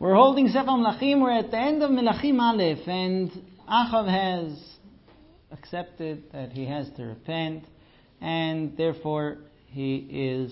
We're holding Sefer Melachim. We're at the end of Melachim Aleph, and Achav has accepted that he has to repent, and therefore he is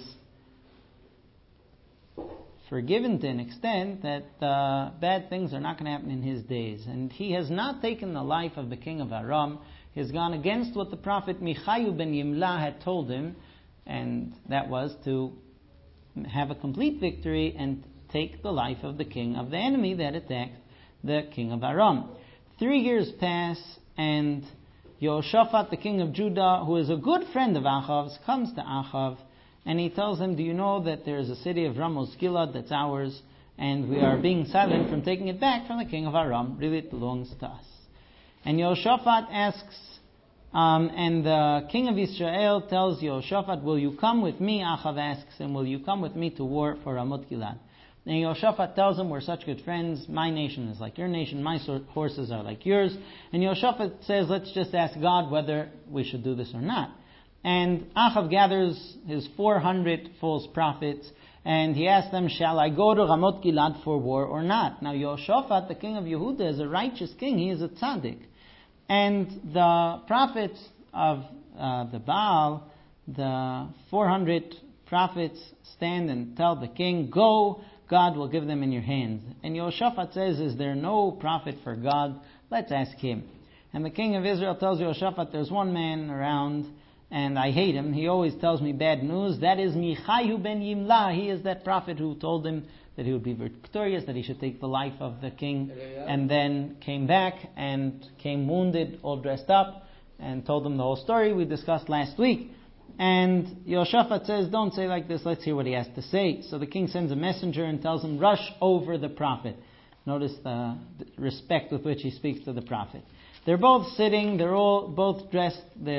forgiven to an extent that bad things are not going to happen in his days. And he has not taken the life of the king of Aram. He has gone against what the prophet Michayu ben Yimla had told him, and that was to have a complete victory and take the life of the king of the enemy that attacked the king of Aram. 3 years pass, and Yehoshaphat, the king of Judah, who is a good friend of Achav's, comes to Achav, and he tells him, do you know that there is a city of Ramoth Gilead that's ours, and we are being silent from taking it back from the king of Aram. Really, it belongs to us. And Yehoshaphat asks, and the king of Israel tells Yehoshaphat, will you come with me? Achav asks him, will you come with me to war for Ramoth Gilead? And Yehoshaphat tells him, we're such good friends, my nation is like your nation, my horses are like yours. And Yehoshaphat says, let's just ask God whether we should do this or not. And Achav gathers his 400 false prophets, and he asks them, shall I go to Ramoth Gilead for war or not? Now Yehoshaphat, the king of Yehuda, is a righteous king, he is a tzaddik. And the prophets of the Baal, the 400 prophets stand and tell the king, go, God will give them in your hands. And Yehoshaphat says, is there no prophet for God? Let's ask him. And the king of Israel tells Yehoshaphat, there's one man around, and I hate him. He always tells me bad news. That is Michayu ben Yimla. He is that prophet who told him that he would be victorious, that he should take the life of the king, and then came back and came wounded, all dressed up, and told him the whole story we discussed last week. And Yehoshaphat says, don't say like this, let's hear what he has to say. So the king sends a messenger and tells him, rush over the prophet. Notice the respect with which he speaks to the prophet. They're both sitting, they're all both dressed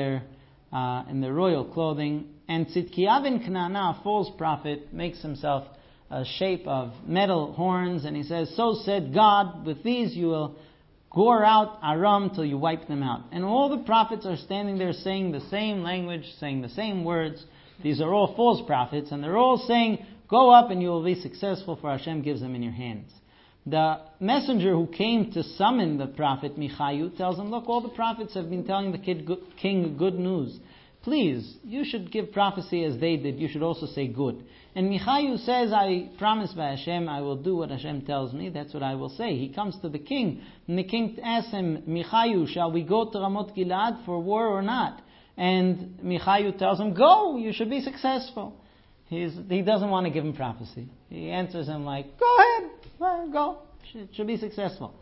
in their royal clothing, and Tzidkiyahu ben Kenana, a false prophet, makes himself a shape of metal horns, and he says, so said God, with these you will gore out Aram till you wipe them out. And all the prophets are standing there saying the same language, saying the same words. These are all false prophets, and they're all saying, go up and you will be successful, for Hashem gives them in your hands. The messenger who came to summon the prophet Michayu tells him, look, all the prophets have been telling the king good news. Please, you should give prophecy as they did. You should also say good. And Michayu says, I promise by Hashem, I will do what Hashem tells me. That's what I will say. He comes to the king, and the king asks him, Michayu, shall we go to Ramoth Gilead for war or not? And Michayu tells him, go, you should be successful. He doesn't want to give him prophecy. He answers him like, go ahead, go, it should be successful.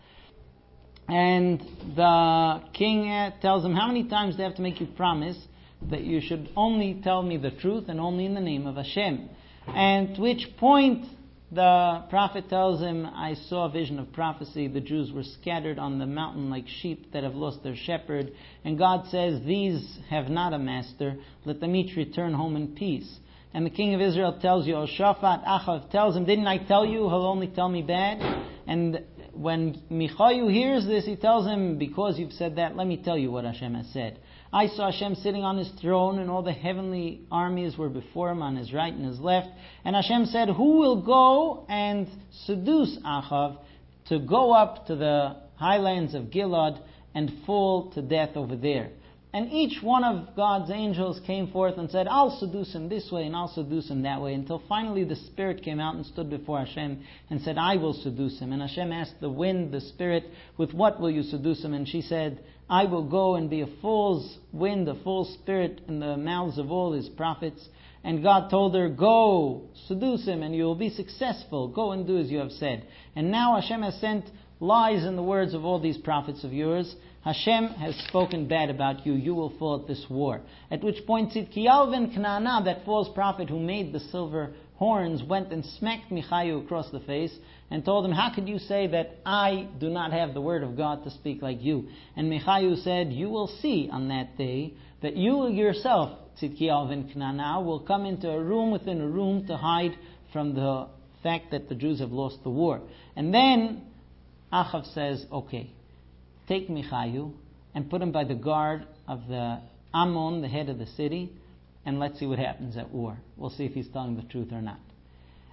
And the king tells him, how many times do I have to make you promise that you should only tell me the truth and only in the name of Hashem? And to which point the prophet tells him, I saw a vision of prophecy. The Jews were scattered on the mountain like sheep that have lost their shepherd. And God says, these have not a master. Let them each return home in peace. And the king of Israel tells Yehoshaphat, Achav tells him, didn't I tell you he'll only tell me bad? And when Michayu hears this, he tells him, because you've said that, let me tell you what Hashem has said. I saw Hashem sitting on his throne, and all the heavenly armies were before him on his right and his left. And Hashem said, who will go and seduce Achav to go up to the highlands of Gilead and fall to death over there? And each one of God's angels came forth and said, I'll seduce him this way and I'll seduce him that way, until finally the Spirit came out and stood before Hashem and said, I will seduce him. And Hashem asked the wind, the Spirit, with what will you seduce him? And she said, I will go and be a fool's wind, a fool's spirit in the mouths of all his prophets. And God told her, go, seduce him and you will be successful. Go and do as you have said. And now Hashem has sent lies in the words of all these prophets of yours. Hashem has spoken bad about you. You will fall at this war. At which point Tzidkiyahu ben Kenana, that false prophet who made the silver horns, went and smacked Michayu across the face and told him, how could you say that I do not have the word of God to speak like you? And Michayu said, you will see on that day that you yourself, Tzidkiyahu ben Kenana, will come into a room within a room to hide from the fact that the Jews have lost the war. And then Achav says, okay, take Michayu and put him by the guard of the Ammon, the head of the city, and let's see what happens at war. We'll see if he's telling the truth or not.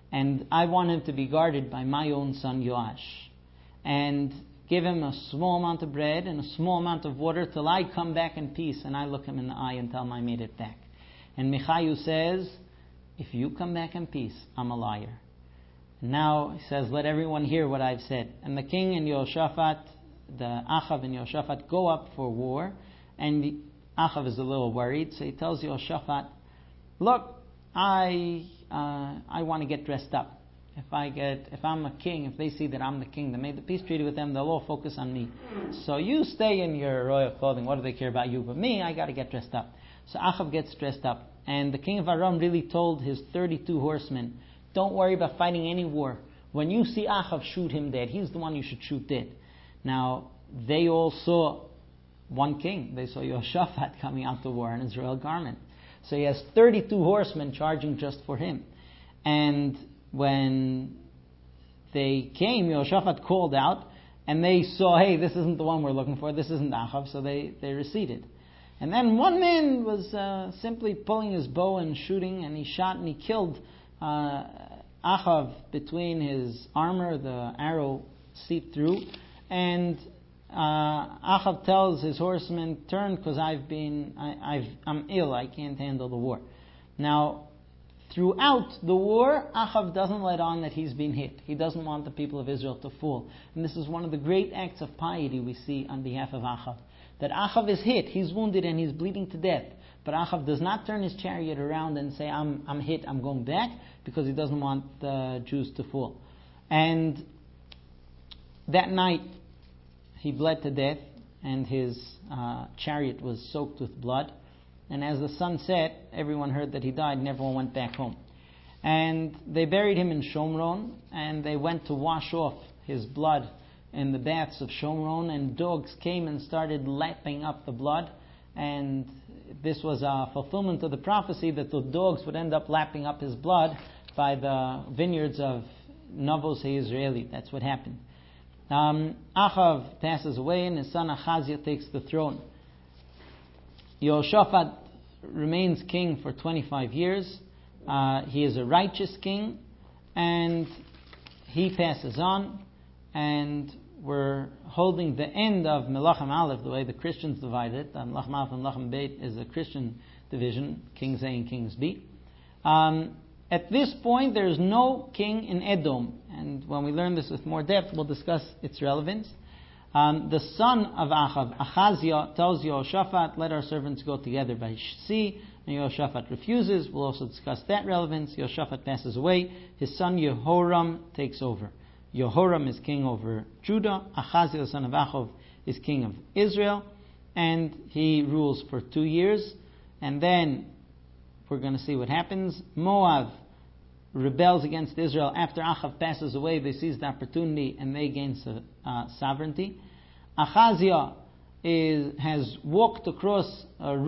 and I want him to be guarded by my own son Yoash. And give him a small amount of bread and a small amount of water till I come back in peace and I look him in the eye and tell him I made it back. And Michayu says, if you come back in peace, I'm a liar. And now he says, let everyone hear what I've said. And the king and Yehoshaphat, the Achav and Yehoshaphat, go up for war. And Achav is a little worried, so he tells Yehoshaphat, look, I want to get dressed up. If I'm a king, if they see that I'm the king that made the peace treaty with them, they'll all focus on me. So you stay in your royal clothing. What do they care about you? But me, I got to get dressed up. So Achav gets dressed up. And the king of Aram really told his 32 horsemen, don't worry about fighting any war. When you see Achav, shoot him dead. He's the one you should shoot dead. Now, they all saw one king. They saw Yehoshaphat coming out to war in his royal garment. So he has 32 horsemen charging just for him. And when they came, Yehoshaphat called out, and they saw, hey, this isn't the one we're looking for, this isn't Achav, so they receded. And then one man was simply pulling his bow and shooting, and he shot and he killed Achav between his armor, the arrow seeped through, and Achav tells his horsemen, turn, because I'm ill, I can't handle the war. Now, throughout the war, Achav doesn't let on that he's been hit. He doesn't want the people of Israel to fall. And this is one of the great acts of piety we see on behalf of Achav. That Achav is hit, he's wounded, and he's bleeding to death. But Achav does not turn his chariot around and say, I'm hit, I'm going back, because he doesn't want the Jews to fall. And that night, he bled to death, and his chariot was soaked with blood. And as the sun set, everyone heard that he died, and everyone went back home. And they buried him in Shomron, and they went to wash off his blood in the baths of Shomron, and dogs came and started lapping up the blood. And this was a fulfillment of the prophecy that the dogs would end up lapping up his blood by the vineyards of Navos Israeli. That's what happened. Achav passes away, and his son Achaziah takes the throne. Yehoshaphat remains king for 25 years. He is a righteous king, and he passes on, and we're holding the end of Melachim Aleph, the way the Christians divide it. Melachim Aleph and Melachim Beit is a Christian division, Kings A and Kings B. At this point, there is no king in Edom, and when we learn this with more depth, we'll discuss its relevance. The son of Achav, Achaziah, tells Yehoshaphat, let our servants go together by sea, and Yehoshaphat refuses. We'll also discuss that relevance. Yehoshaphat passes away. His son Yehoram takes over. Yehoram is king over Judah. Achaziah, the son of Achav, is king of Israel, and he rules for 2 years. And then we're going to see what happens. Moab rebels against Israel. After Achav passes away, they seize the opportunity and they gain sovereignty. Achaziah has walked across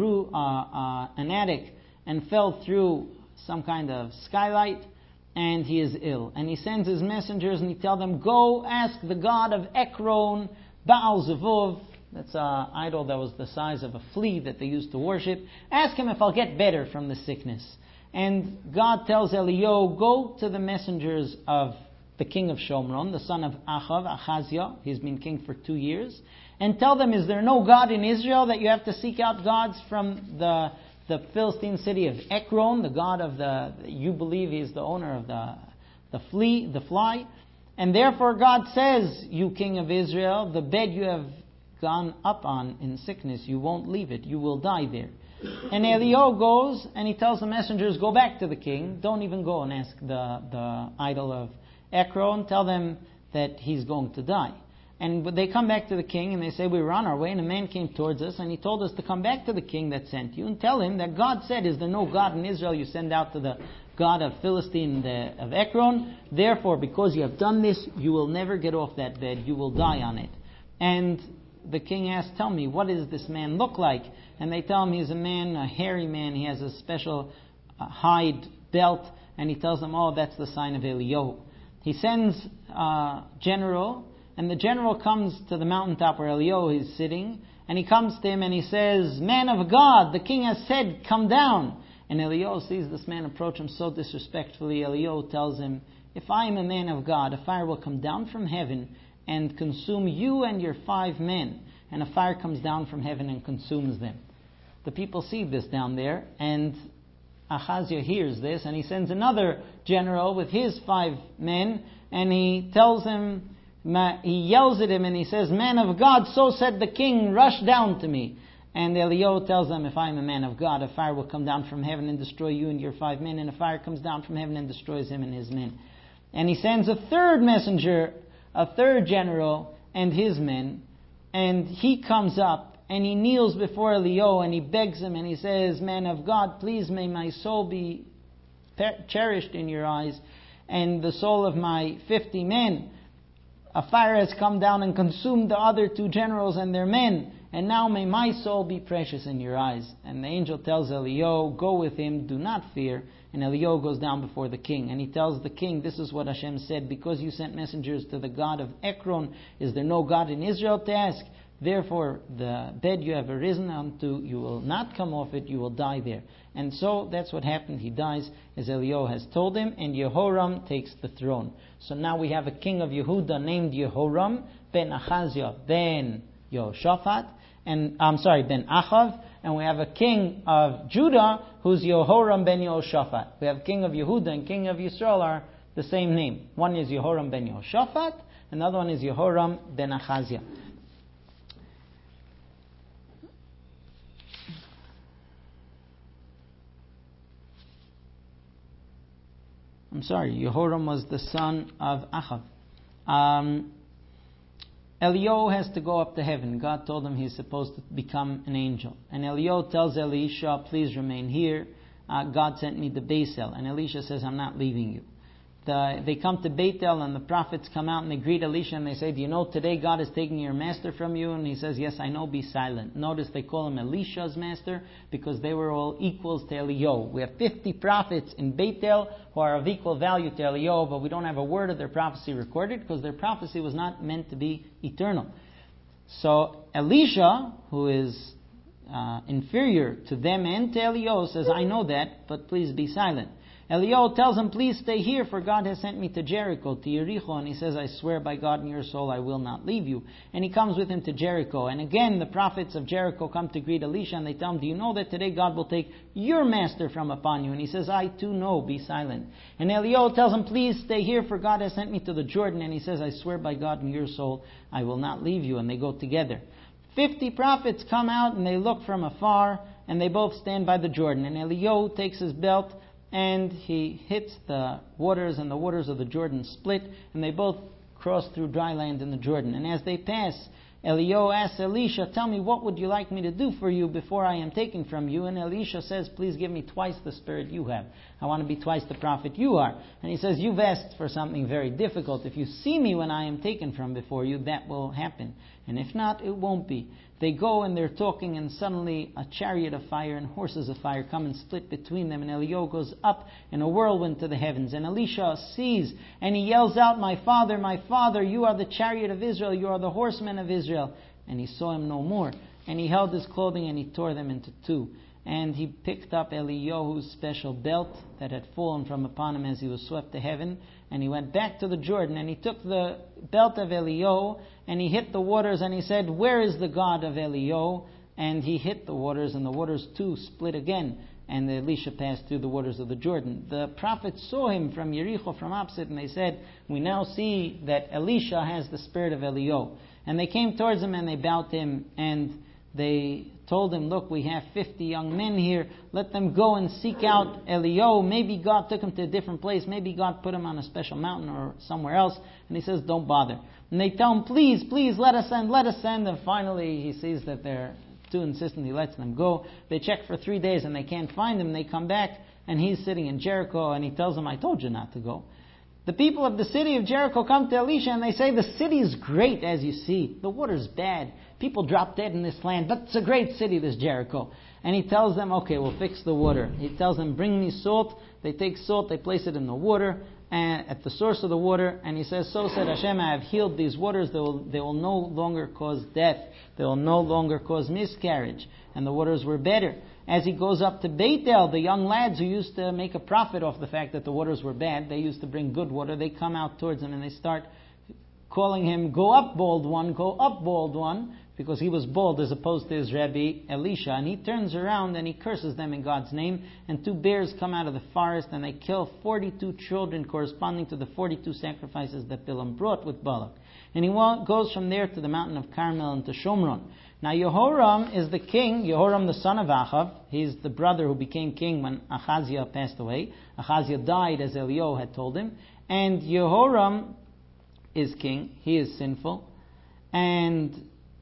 an attic and fell through some kind of skylight, and he is ill. And he sends his messengers and he tells them, go ask the god of Ekron, Baal Zevov. That's an idol that was the size of a flea that they used to worship. Ask him if I'll get better from the sickness. And God tells Eliyahu, go to the messengers of the king of Shomron, the son of Achav, Achaziah. He's been king for 2 years. And tell them, is there no God in Israel that you have to seek out gods from the Philistine city of Ekron, the god of you believe he's the owner of the fly? And therefore God says, you king of Israel, the bed you have gone up on in sickness, you won't leave it. You will die there. And Eliyahu goes and he tells the messengers, go back to the king. Don't even go and ask the idol of Ekron. Tell them that he's going to die. And they come back to the king and they say, we were on our way and a man came towards us and he told us to come back to the king that sent you and tell him that God said, is there no God in Israel you send out to the god of Philistine of Ekron? Therefore, because you have done this, you will never get off that bed. You will die on it. And the king asks, tell me, what does this man look like? And they tell him he's a man, a hairy man. He has a special hide belt. And he tells them, oh, that's the sign of Eliyahu. He sends a general, and the general comes to the mountaintop where Eliyahu is sitting. And he comes to him and he says, man of God, the king has said, come down. And Eliyahu sees this man approach him so disrespectfully. Eliyahu tells him, if I am a man of God, a fire will come down from heaven and consume you and your 5 men. And a fire comes down from heaven and consumes them. The people see this down there, and Ahaziah hears this, and he sends another general with his 5 men, and he tells him, he yells at him and he says, man of God, so said the king, rush down to me. And Eliyahu tells them, if I am a man of God, a fire will come down from heaven and destroy you and your 5 men, and a fire comes down from heaven and destroys him and his men. And he sends a third messenger, a third general and his men, and he comes up and he kneels before Eliyahu and he begs him and he says, man of God, please may my soul be cherished in your eyes and the soul of my 50 men. A fire has come down and consumed the other 2 generals and their men, and now may my soul be precious in your eyes. And the angel tells Eliyahu, go with him, do not fear. And Eliyahu goes down before the king, and he tells the king, this is what Hashem said, because you sent messengers to the God of Ekron, is there no God in Israel to ask? Therefore, the bed you have arisen unto, you will not come off it, you will die there. And so, that's what happened. He dies, as Eliyahu has told him, and Yehoram takes the throne. So now we have a king of Yehuda named Yehoram, ben Ahaziah, ben Yehoshaphat, ben Achav, and we have a king of Judah, who's Yehoram ben Yehoshaphat. We have king of Yehuda and king of Yisrael are the same name. One is Yehoram ben Yehoshaphat, another one is Yehoram ben Ahaziah. Yehoram was the son of Achav. Eliyahu has to go up to heaven. God told him he's supposed to become an angel. And Eliyahu tells Elisha, please remain here. God sent me to Beis El. And Elisha says, I'm not leaving you. They come to Beit El, and the prophets come out and they greet Elisha and they say, do you know today God is taking your master from you? And he says, yes, I know, be silent. Notice they call him Elisha's master because they were all equals to Eliyahu. We have 50 prophets in Beit El who are of equal value to Eliyahu, but we don't have a word of their prophecy recorded because their prophecy was not meant to be eternal. So Elisha, who is inferior to them and to Eliyahu, says, I know that, but please be silent. Eliyahu tells him, please stay here, for God has sent me to Jericho, to Yericho. And he says, I swear by God and your soul, I will not leave you. And he comes with him to Jericho. And again, the prophets of Jericho come to greet Elisha, and they tell him, do you know that today God will take your master from upon you? And he says, I too know, be silent. And Eliyahu tells him, please stay here, for God has sent me to the Jordan. And he says, I swear by God and your soul, I will not leave you. And they go together. 50 prophets come out, and they look from afar, and they both stand by the Jordan. And Eliyahu takes his belt, and he hits the waters, and the waters of the Jordan split, and they both cross through dry land in the Jordan. And as they pass, Eliyahu asks Elisha, tell me, what would you like me to do for you before I am taken from you? And Elisha says, please give me twice the spirit you have. I want to be twice the prophet you are. And he says, you've asked for something very difficult. If you see me when I am taken from before you, that will happen. And if not, it won't be. They go and they're talking, and suddenly a chariot of fire and horses of fire come and split between them. And Eliyahu goes up in a whirlwind to the heavens. And Elisha sees, and he yells out, my father, you are the chariot of Israel, you are the horsemen of Israel. And he saw him no more. And he held his clothing and he tore them into 2. And he picked up Eliyahu's special belt that had fallen from upon him as he was swept to heaven. And he went back to the Jordan, and he took the belt of Eliyahu, and he hit the waters, and he said, where is the God of Eliyahu? And he hit the waters, and the waters too split again. And Elisha passed through the waters of the Jordan. The prophets saw him from Yericho, from opposite, and they said, we now see that Elisha has the spirit of Eliyahu. And they came towards him, and they bowed to him, and they told him, look, we have 50 young men here. Let them go and seek out Eliyahu. Maybe God took him to a different place. Maybe God put him on a special mountain or somewhere else. And he says, don't bother. And they tell him, please, let us send. And finally he sees that they're too insistent. He lets them go. They check for 3 days and they can't find him. They come back and he's sitting in Jericho, and he tells them, I told you not to go. The people of the city of Jericho come to Elisha and they say, the city is great, as you see. The water's bad. People drop dead in this land, but it's a great city, this Jericho. And he tells them, okay, we'll fix the water. He tells them, bring me salt. They take salt, they place it in the water, at the source of the water. And he says, so said Hashem, I have healed these waters. They will no longer cause death. They will no longer cause miscarriage. And the waters were better. as he goes up to Beit El, the young lads who used to make a profit off the fact that the waters were bad, they used to bring good water, they come out towards him and they start calling him, go up bald one, because he was bald as opposed to his Rabbi Elisha. And he turns around and he curses them in God's name, and 2 bears come out of the forest and they kill 42 children corresponding to the 42 sacrifices that Bilam brought with Balak. And he goes from there to the mountain of Carmel and to Shomron. Now Yehoram is the king, Yehoram the son of Achav. He's the brother who became king when Achaziah passed away. Achaziah died as Eliyahu had told him. And Yehoram is king. He is sinful. And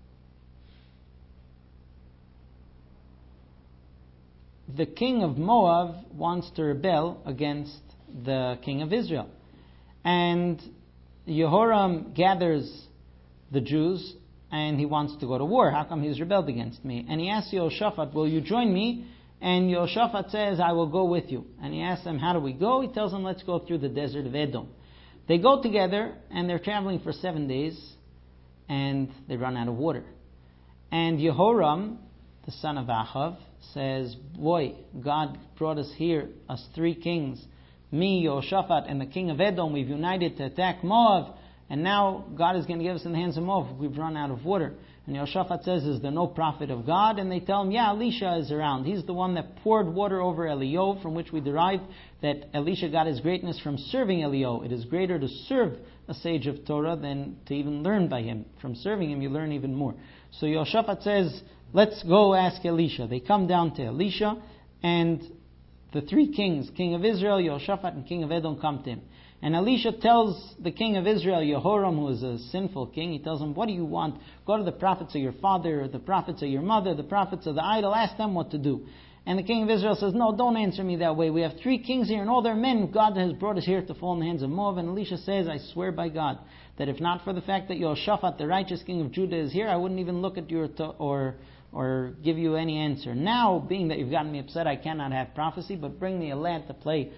the king of Moab wants to rebel against the king of Israel. And Yehoram gathers the Jews and he wants to go to war. How come he's rebelled against me? And he asks Yehoshaphat, will you join me? And Yehoshaphat says, I will go with you. And he asks them, how do we go? He tells them, let's go through the desert of Edom. They go together and they're traveling for 7 days and they run out of water. And Yehoram, the son of Achav, says, boy, God brought us here, us 3 kings, me, Yehoshaphat, and the king of Edom. We've united to attack Moab, and now God is going to give us in the hands of Moab. We've run out of water. And Yehoshaphat says, is there no prophet of God? And they tell him, yeah, Elisha is around. He's the one that poured water over Eliyahu, from which we derived that Elisha got his greatness from serving Eliyahu. It is greater to serve a sage of Torah than to even learn by him. From serving him, you learn even more. So Yehoshaphat says, let's go ask Elisha. They come down to Elisha, and the 3 kings, king of Israel, Yehoshaphat, and king of Edom, come to him. And Elisha tells the king of Israel, Yehoram, who is a sinful king, he tells him, what do you want? Go to the prophets of your father, the prophets of your mother, the prophets of the idol, ask them what to do. And the king of Israel says, no, don't answer me that way. We have 3 kings here and all their men. God has brought us here to fall in the hands of Moab. And Elisha says, I swear by God, that if not for the fact that Yehoshaphat, the righteous king of Judah, is here, I wouldn't even look at you or give you any answer. Now, being that you've gotten me upset, I cannot have prophecy, but bring me a lad to play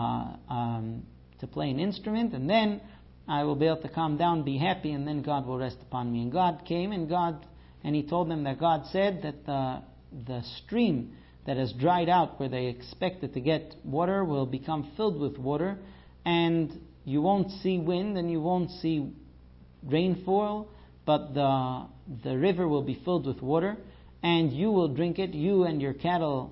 an instrument, and then I will be able to calm down, be happy, and then God will rest upon me. And God came, and he told them that God said that the stream that has dried out where they expected to get water will become filled with water, and you won't see wind and you won't see rainfall, but the river will be filled with water, and you will drink it, you and your cattle.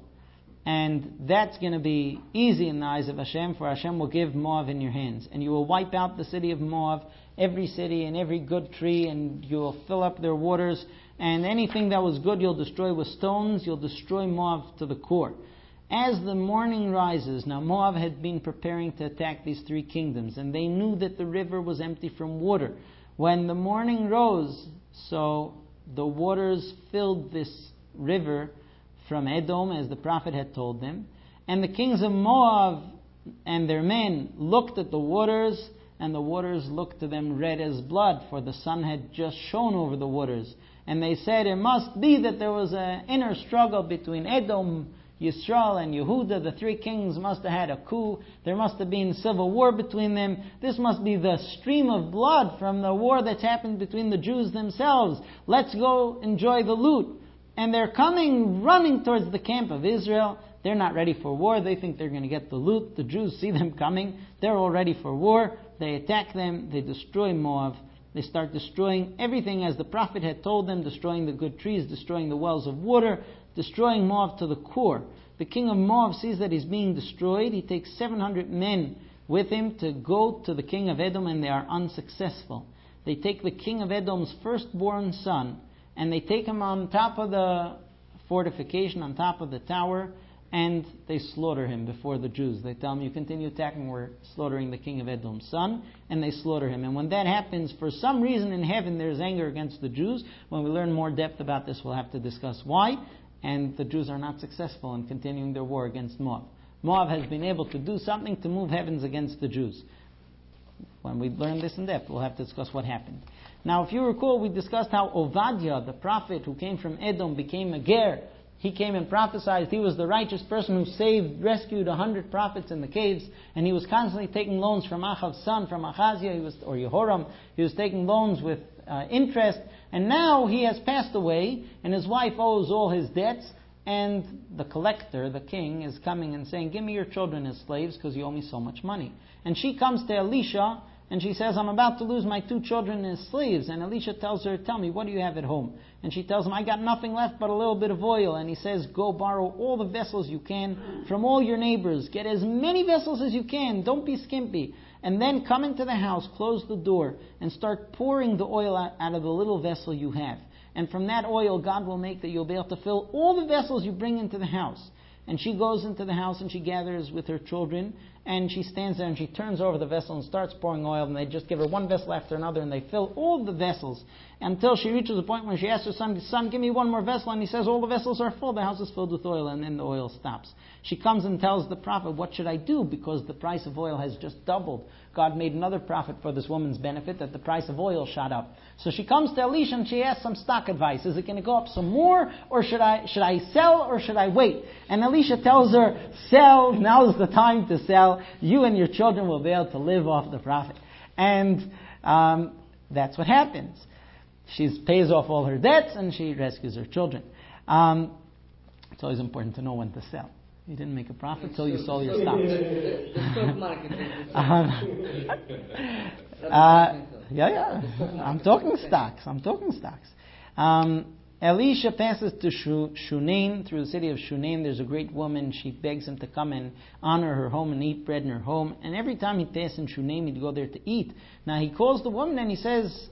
And that's going to be easy in the eyes of Hashem, for Hashem will give Moab in your hands. And you will wipe out the city of Moab, every city and every good tree, and you will fill up their waters. And anything that was good you'll destroy with stones. You'll destroy Moab to the core. As the morning rises, now Moab had been preparing to attack these 3 kingdoms, and they knew that the river was empty from water. When the morning rose, so the waters filled this river from Edom, as the prophet had told them. And the kings of Moab and their men looked at the waters, and the waters looked to them red as blood, for the sun had just shone over the waters. And they said, it must be that there was an inner struggle between Edom, Yisrael, and Yehuda. The 3 kings must have had a coup. There must have been civil war between them. This must be the stream of blood from the war that's happened between the Jews themselves. Let's go enjoy the loot. And they're coming, running towards the camp of Israel. They're not ready for war. They think they're going to get the loot. The Jews see them coming. They're all ready for war. They attack them. They destroy Moab. They start destroying everything as the prophet had told them, destroying the good trees, destroying the wells of water, destroying Moab to the core. The king of Moab sees that he's being destroyed. He takes 700 men with him to go to the king of Edom, and they are unsuccessful. They take the king of Edom's firstborn son, and they take him on top of the fortification, on top of the tower, and they slaughter him before the Jews. They tell him, you continue attacking, we're slaughtering the king of Edom's son, and they slaughter him. And when that happens, for some reason in heaven there's anger against the Jews. When we learn more depth about this, we'll have to discuss why. And the Jews are not successful in continuing their war against Moab. Moab has been able to do something to move heavens against the Jews. When we learn this in depth, we'll have to discuss what happened. Now, if you recall, we discussed how Ovadiah, the prophet who came from Edom, became a ger. He came and prophesied. He was the righteous person who rescued 100 prophets in the caves, and he was constantly taking loans from Achav's son, from Achaziah, or Yehoram. He was taking loans with interest, and now he has passed away, and his wife owes all his debts, and the collector, the king, is coming and saying, give me your children as slaves because you owe me so much money. And she comes to Elisha and she says, I'm about to lose my 2 children as slaves. And Elisha tells her, tell me, what do you have at home? And she tells him, I got nothing left but a little bit of oil. And he says, go borrow all the vessels you can from all your neighbors. Get as many vessels as you can. Don't be skimpy. And then come into the house, close the door, and start pouring the oil out of the little vessel you have. And from that oil, God will make that you'll be able to fill all the vessels you bring into the house. And she goes into the house and she gathers with her children, and she stands there and she turns over the vessel and starts pouring oil, and they just give her one vessel after another, and they fill all the vessels until she reaches a point where she asks her son, give me one more vessel, and he says, all the vessels are full, the house is filled with oil, and then the oil stops. She comes and tells the prophet, what should I do? Because the price of oil has just doubled. God made another prophet for this woman's benefit that the price of oil shot up. So she comes to Elisha and she asks some stock advice. Is it going to go up some more, or should I sell, or should I wait? And Elisha tells her, sell, now is the time to sell. You and your children will be able to live off the profit. And that's what happens. She pays off all her debts and she rescues her children. It's always important to know when to sell. You didn't make a profit until you sold your stocks. The stock market. I'm talking stocks. Elisha passes to Shunem, through the city of Shunem. There's a great woman. She begs him to come and honor her home and eat bread in her home. And every time he'd pass in Shunem, he'd go there to eat. Now he calls the woman and he says,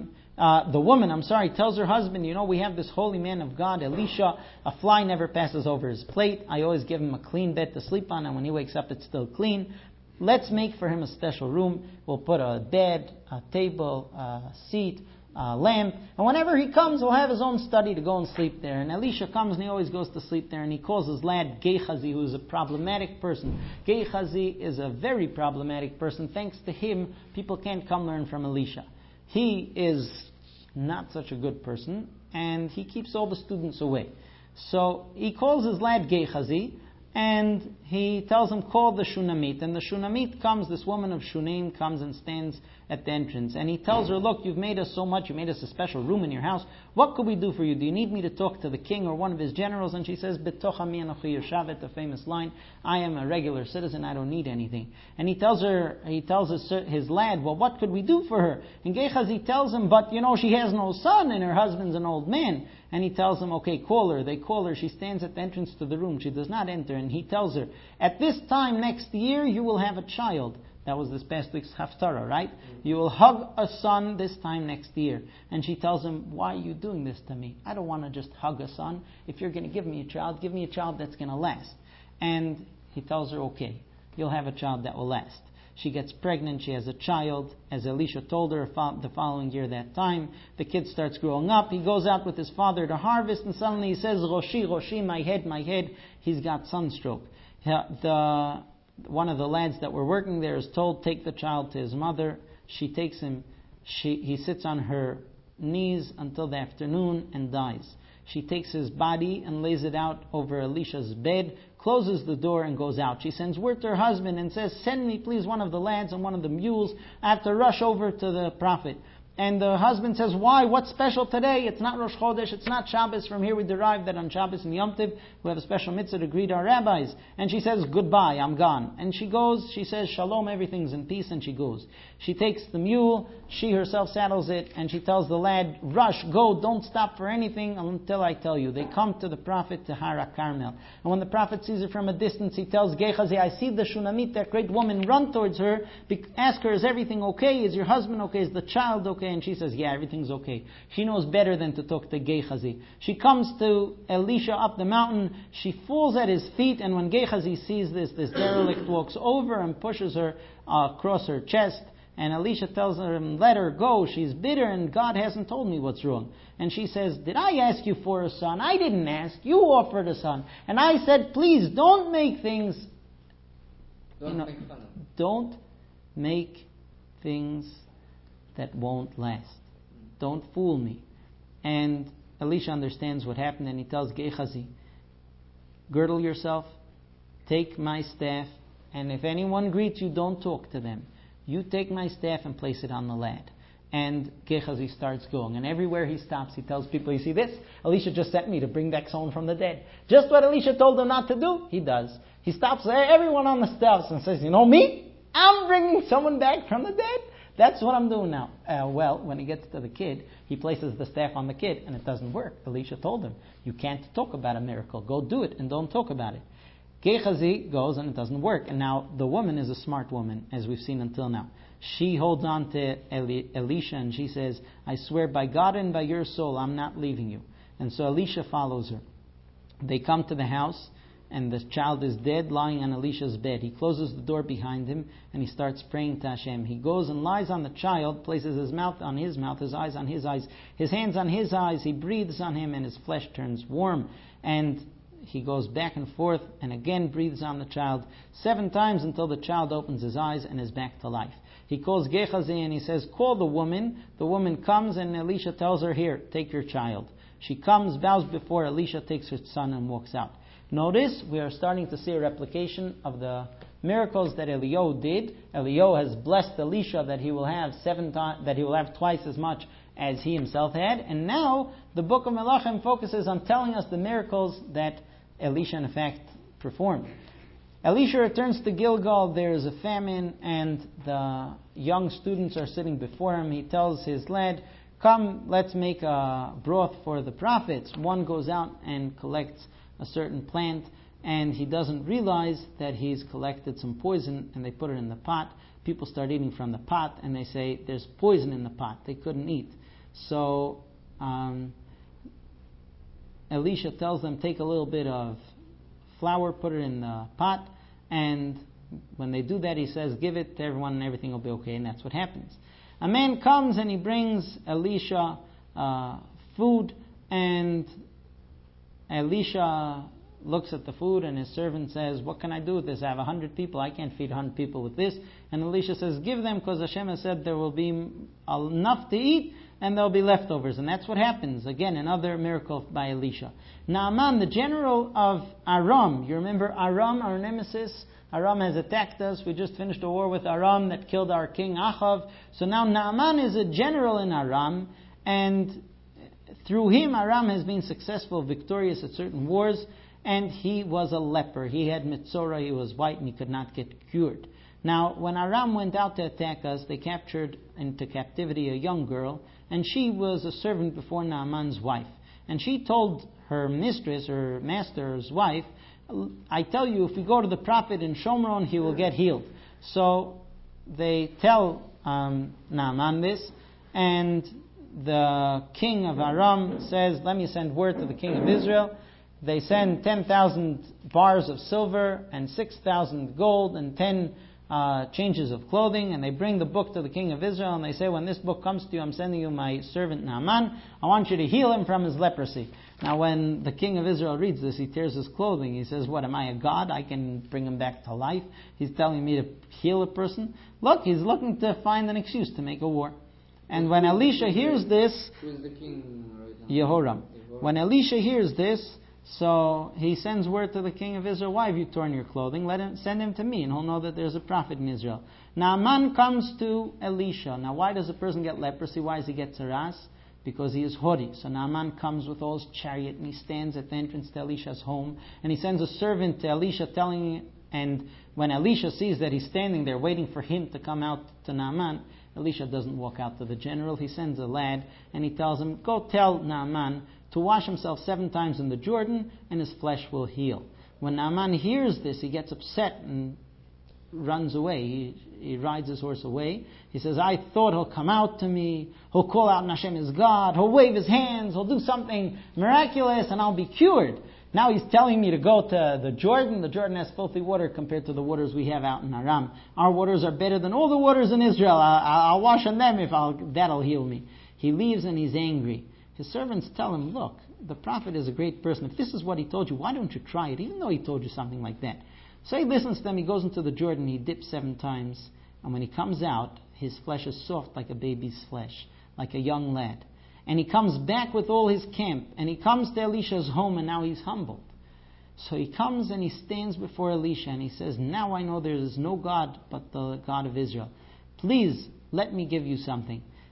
tells her husband, we have this holy man of God, Elisha. A fly never passes over his plate. I always give him a clean bed to sleep on, and when he wakes up, it's still clean. Let's make for him a special room. We'll put a bed, a table, a seat, a lamp, and whenever he comes, he'll have his own study to go and sleep there. And Elisha comes and he always goes to sleep there, and he calls his lad Gehazi, who is a problematic person. Gehazi is a very problematic person. Thanks to him, people can't come learn from Elisha. He is not such a good person, and he keeps all the students away. So he calls his lad Gehazi, and he tells him, call the Shunamite. And the Shunamite comes, this woman of Shunem comes and stands at the entrance. And he tells her, look, you've made us so much, you made us a special room in your house. What could we do for you? Do you need me to talk to the king or one of his generals? And she says, Betoch ami anochi yoshavet, the famous line, I am a regular citizen, I don't need anything. And he tells his lad, well, what could we do for her? And Gehazi tells him, but she has no son and her husband's an old man. And he tells them, okay, call her. They call her. She stands at the entrance to the room. She does not enter. And he tells her, at this time next year, you will have a child. That was this past week's Haftarah, right? You will hug a son this time next year. And she tells him, why are you doing this to me? I don't want to just hug a son. If you're going to give me a child that's going to last. And he tells her, okay, you'll have a child that will last. She gets pregnant, she has a child, as Elisha told her the following year that time. The kid starts growing up, he goes out with his father to harvest, and suddenly he says, Roshi, Roshi, my head, he's got sunstroke. One of the lads that were working there is told, take the child to his mother. She takes him, he sits on her knees until the afternoon and dies. She takes his body and lays it out over Elisha's bed, closes the door and goes out. She sends word to her husband and says, send me please one of the lads and one of the mules. I have to rush over to the prophet. And the husband says, why? What's special today? It's not Rosh Chodesh, it's not Shabbos. From here we derive that on Shabbos and Yom Tov we have a special mitzvah to greet our rabbis. And she says, goodbye, I'm gone. And she goes, she says, shalom, everything's in peace, and she goes. She takes the mule, she herself saddles it, and she tells the lad, rush, go, don't stop for anything until I tell you. They come to the prophet to Har Carmel. And when the prophet sees her from a distance, he tells Gehazi, I see the Shunamit, that great woman, run towards her, ask her, is everything okay? Is your husband okay? Is the child okay? And she says, yeah, everything's okay. She knows better than to talk to Gehazi. She comes to Elisha up the mountain. She falls at his feet, and when Gehazi sees this derelict walks over and pushes her across her chest. And Elisha tells her, let her go. She's bitter, and God hasn't told me what's wrong. And she says, did I ask you for a son? I didn't ask. You offered a son. And I said, please, don't make things... Don't make things that won't last. Don't fool me. And Elisha understands what happened, and he tells Gehazi, girdle yourself, take my staff, and if anyone greets you, don't talk to them. You take my staff and place it on the lad. And Gehazi starts going. And everywhere he stops, he tells people, you see this? Elisha just sent me to bring back someone from the dead. Just what Elisha told him not to do, he does. He stops everyone on the steps and says, you know me? I'm bringing someone back from the dead. That's what I'm doing now. Well, when he gets to the kid, he places the staff on the kid, and it doesn't work. Elisha told him, you can't talk about a miracle. Go do it, and don't talk about it. Gehazi goes, and it doesn't work. And now the woman is a smart woman, as we've seen until now. She holds on to Elisha, and she says, I swear by God and by your soul, I'm not leaving you. And so Elisha follows her. They come to the house, and the child is dead, lying on Elisha's bed. He closes the door behind him, and he starts praying to Hashem. He goes and lies on the child, places his mouth on his mouth, his eyes on his eyes, his hands on his eyes. He breathes on him, and his flesh turns warm. And he goes back and forth, and again breathes on the child 7 times until the child opens his eyes and is back to life. He calls Gehazi, and he says, call the woman. The woman comes, and Elisha tells her, here, take your child. She comes, bows before Elisha, takes her son, and walks out. Notice, we are starting to see a replication of the miracles that Eliyahu did. Eliyahu has blessed Elisha that he will have 7 times, that he will have twice as much as he himself had. And now the book of Melachim focuses on telling us the miracles that Elisha in fact performed. Elisha returns to Gilgal. There is a famine, and the young students are sitting before him. He tells his lad, come, let's make a broth for the prophets. One goes out and collects a certain plant, and he doesn't realize that he's collected some poison, and they put it in the pot. People start eating from the pot, and they say, there's poison in the pot. They couldn't eat. So Elisha tells them, take a little bit of flour, put it in the pot, and when they do that, he says, give it to everyone and everything will be okay, and that's what happens. A man comes and he brings Elisha food, and Elisha looks at the food, and his servant says, what can I do with this? I have 100 people. I can't feed 100 people with this. And Elisha says, give them, because Hashem has said there will be enough to eat, and there will be leftovers. And that's what happens. Again, another miracle by Elisha. Naaman, the general of Aram. You remember Aram, our nemesis? Aram has attacked us. We just finished a war with Aram that killed our king Achav. So now Naaman is a general in Aram, and through him Aram has been successful, victorious at certain wars, and he was a leper. He had Mitzorah, he was white, and he could not get cured. Now, when Aram went out to attack us, they captured into captivity a young girl, and she was a servant before Naaman's wife. And she told her mistress, her master's wife, I tell you, if we go to the prophet in Shomron, he will get healed. So they tell Naaman this, and the king of Aram says, let me send word to the king of Israel. They send 10,000 bars of silver and 6,000 gold and 10 changes of clothing, and they bring the book to the king of Israel, and they say, when this book comes to you, I'm sending you my servant Naaman. I want you to heal him from his leprosy. Now when the king of Israel reads this, he tears his clothing. He says, what, am I a god? I can bring him back to life. He's telling me to heal a person. Look, he's looking to find an excuse to make a war. And when Elisha hears this, who's the king right now? Yehoram. When Elisha hears this, so he sends word to the king of Israel, why have you torn your clothing? Send him to me, and he'll know that there's a prophet in Israel. Naaman comes to Elisha. Now why does a person get leprosy? Why does he get tzaras? Because he is haughty. So Naaman comes with all his chariot, and he stands at the entrance to Elisha's home, and he sends a servant to Elisha telling, and when Elisha sees that he's standing there waiting for him to come out to Naaman, Elisha doesn't walk out to the general. He sends a lad, and he tells him, go tell Naaman to wash himself 7 times in the Jordan, and his flesh will heal. When Naaman hears this, he gets upset and runs away. He rides his horse away. He says, I thought he'll come out to me, he'll call out Hashem is God, he'll wave his hands, he'll do something miraculous, and I'll be cured. Now he's telling me to go to the Jordan. The Jordan has filthy water compared to the waters we have out in Aram. Our waters are better than all the waters in Israel. I'll wash on them if that'll heal me. He leaves and he's angry. His servants tell him, look, the prophet is a great person. If this is what he told you, why don't you try it, even though he told you something like that? So he listens to them. He goes into the Jordan. He dips 7 times. And when he comes out, his flesh is soft like a baby's flesh, like a young lad. And he comes back with all his camp. And he comes to Elisha's home, and now he's humbled. So he comes and he stands before Elisha, and he says, now I know there is no God but the God of Israel. Please, let me give you something.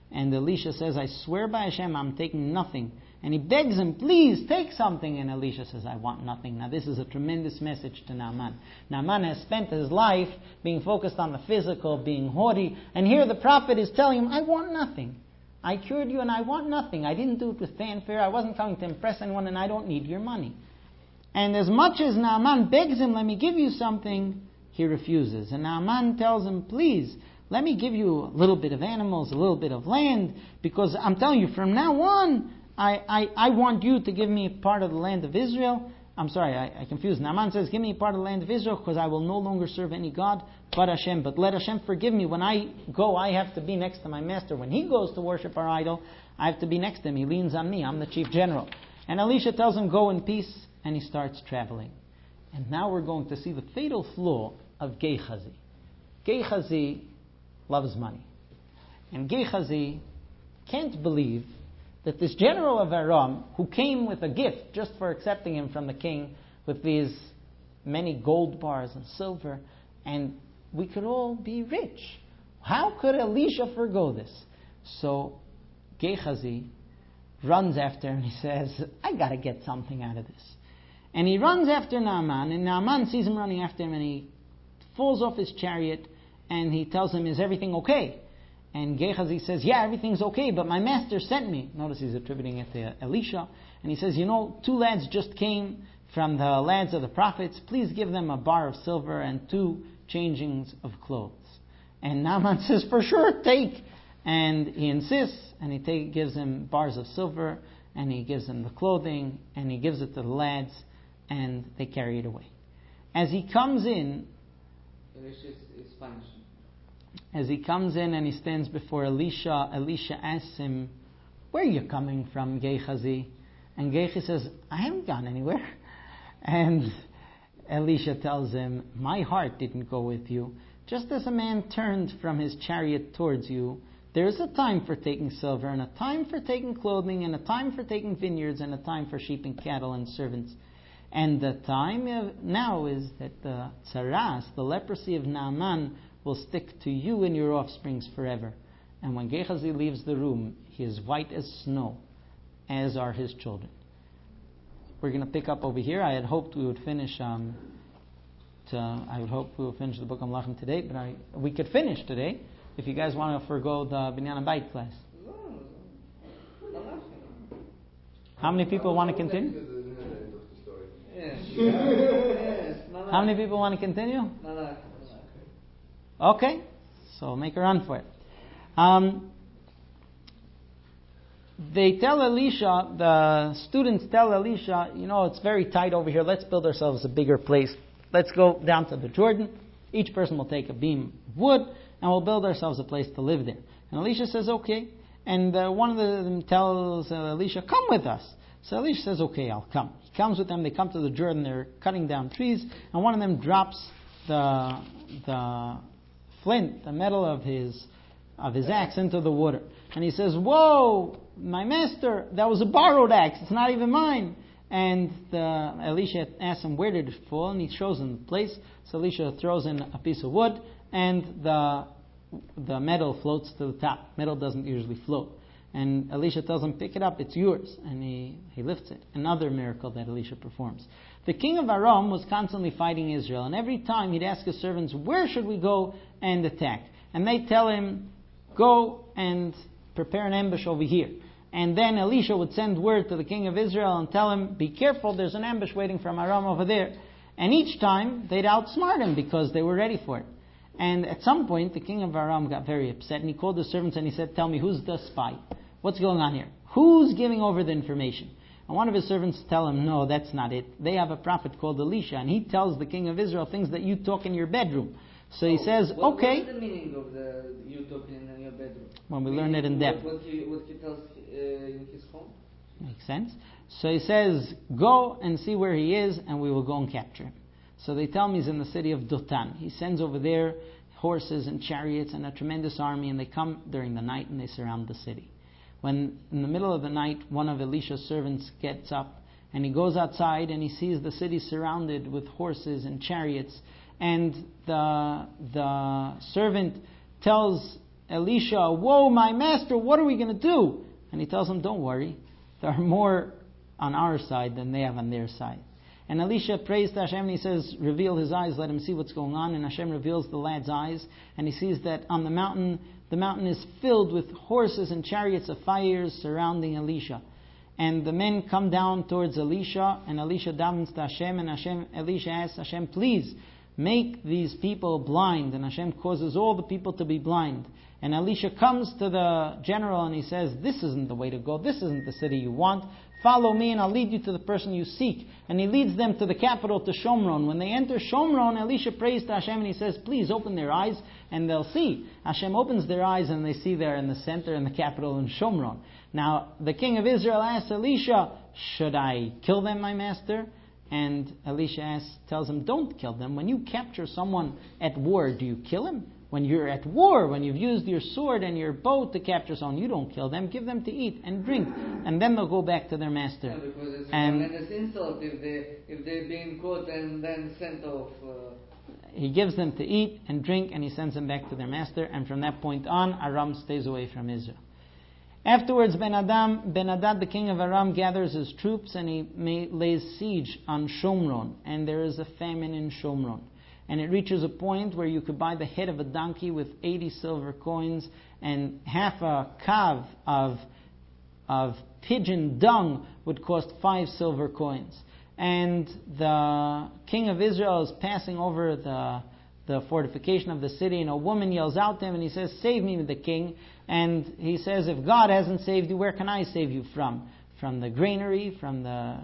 And Elisha says, I swear by Hashem, I'm taking nothing. And he begs him, please take something. And Elisha says, I want nothing. Now this is a tremendous message to Naaman. Naaman has spent his life being focused on the physical, being haughty. And here the prophet is telling him, I want nothing. I cured you and I want nothing. I didn't do it with fanfare. I wasn't coming to impress anyone and I don't need your money. And as much as Naaman begs him, let me give you something, he refuses. And Naaman tells him, please, let me give you a little bit of animals, a little bit of land, because I'm telling you, from now on, I want you to give me part of the land of Israel. I'm sorry, I confused. Naaman says, give me part of the land of Israel, because I will no longer serve any God but Hashem. But let Hashem forgive me. When I go, I have to be next to my master. When he goes to worship our idol, I have to be next to him. He leans on me. I'm the chief general. And Elisha tells him, go in peace, and he starts traveling. And now we're going to see the fatal flaw of Gehazi. Gehazi loves money. And Gehazi can't believe that this general of Aram, who came with a gift just for accepting him from the king, with these many gold bars and silver, and we could all be rich. How could Elisha forgo this? So Gehazi runs after him. He says, I got to get something out of this. And he runs after Naaman, and Naaman sees him running after him, and he falls off his chariot, and he tells him, is everything okay? And Gehazi says, yeah, everything's okay, but my master sent me. Notice he's attributing it to Elisha. And he says, 2 lads just came from the lads of the prophets. Please give them a bar of silver and 2 changings of clothes. And Naaman says, for sure, take. And he insists, and he gives him bars of silver, and he gives them the clothing, and he gives it to the lads, and they carry it away. As he comes in, As he comes in and he stands before Elisha, Elisha asks him, where are you coming from, Gehazi? And Gehazi says, I haven't gone anywhere. And Elisha tells him, my heart didn't go with you. Just as a man turned from his chariot towards you, there is a time for taking silver, and a time for taking clothing, and a time for taking vineyards, and a time for sheep and cattle and servants. And the time now is that the tsaras, the leprosy of Naaman, will stick to you and your offsprings forever. And when Gehazi leaves the room, he is white as snow, as are his children. We're going to pick up over here. I had hoped we would finish. I would hope we would finish the book of Malachim today, but we could finish today if you guys want to forgo the Binyan Bayit class. How many people want to continue? How many people want to continue? Okay, so make a run for it. They tell Elisha, the students tell Elisha, it's very tight over here. Let's build ourselves a bigger place. Let's go down to the Jordan. Each person will take a beam of wood, and we'll build ourselves a place to live there. And Elisha says, okay. And one of them tells Elisha, come with us. So Elisha says, okay, I'll come. He comes with them. They come to the Jordan. They're cutting down trees, and one of them drops the flint, the metal of his axe, into the water. And he says, whoa, my master, that was a borrowed axe. It's not even mine. And Elisha asks him, where did it fall? And he shows him the place. So Elisha throws in a piece of wood, and the metal floats to the top. Metal doesn't usually float. And Elisha tells him, pick it up, it's yours. And he lifts it. Another miracle that Elisha performs. The king of Aram was constantly fighting Israel. And every time he'd ask his servants, where should we go and attack? And they tell him, go and prepare an ambush over here. And then Elisha would send word to the king of Israel and tell him, be careful, there's an ambush waiting from Aram over there. And each time they'd outsmart him because they were ready for it. And at some point the king of Aram got very upset, and he called the servants and he said, tell me, who's the spy? What's going on here? Who's giving over the information? And one of his servants tell him, no, that's not it. They have a prophet called Elisha, and he tells the king of Israel things that you talk in your bedroom. So he says, okay. What is the meaning of the you talking in your bedroom? When we learn it in depth. What he tells in his home? Makes sense. So he says, go and see where he is, and we will go and capture him. So they tell me he's in the city of Dotan. He sends over there horses and chariots and a tremendous army, and they come during the night and they surround the city. When in the middle of the night, one of Elisha's servants gets up and he goes outside and he sees the city surrounded with horses and chariots. And the servant tells Elisha, "Whoa, my master, what are we going to do?" And he tells him, "Don't worry. There are more on our side than they have on their side." And Elisha prays to Hashem and he says, "Reveal his eyes, let him see what's going on." And Hashem reveals the lad's eyes and he sees that on the mountain is filled with horses and chariots of fire surrounding Elisha. And the men come down towards Elisha, and Elisha davens to Hashem, and Elisha asks Hashem, "Please make these people blind." And Hashem causes all the people to be blind. And Elisha comes to the general and he says, "This isn't the way to go. This isn't the city you want. Follow me and I'll lead you to the person you seek." And he leads them to the capital, to Shomron. When they enter Shomron, Elisha prays to Hashem and he says, "Please open their eyes and they'll see." Hashem opens their eyes and they see they're in the center, in the capital, in Shomron. Now, the king of Israel asks Elisha, "Should I kill them, my master?" And Elisha tells him, "Don't kill them. When you capture someone at war, do you kill him? When you're at war, when you've used your sword and your bow to capture someone, you don't kill them. Give them to eat and drink, and then they'll go back to their master." Yeah, because it's a tremendous insult if they're being caught and then sent off. He gives them to eat and drink, and he sends them back to their master. And from that point on, Aram stays away from Israel. Afterwards, Ben-Hadad, the king of Aram, gathers his troops and he lays siege on Shomron. And there is a famine in Shomron. And it reaches a point where you could buy the head of a donkey with 80 silver coins, and half a kav of pigeon dung would cost 5 silver coins. And the king of Israel is passing over the fortification of the city, and a woman yells out to him and he says, "Save me, the king." And he says, "If God hasn't saved you, where can I save you from? From the granary, from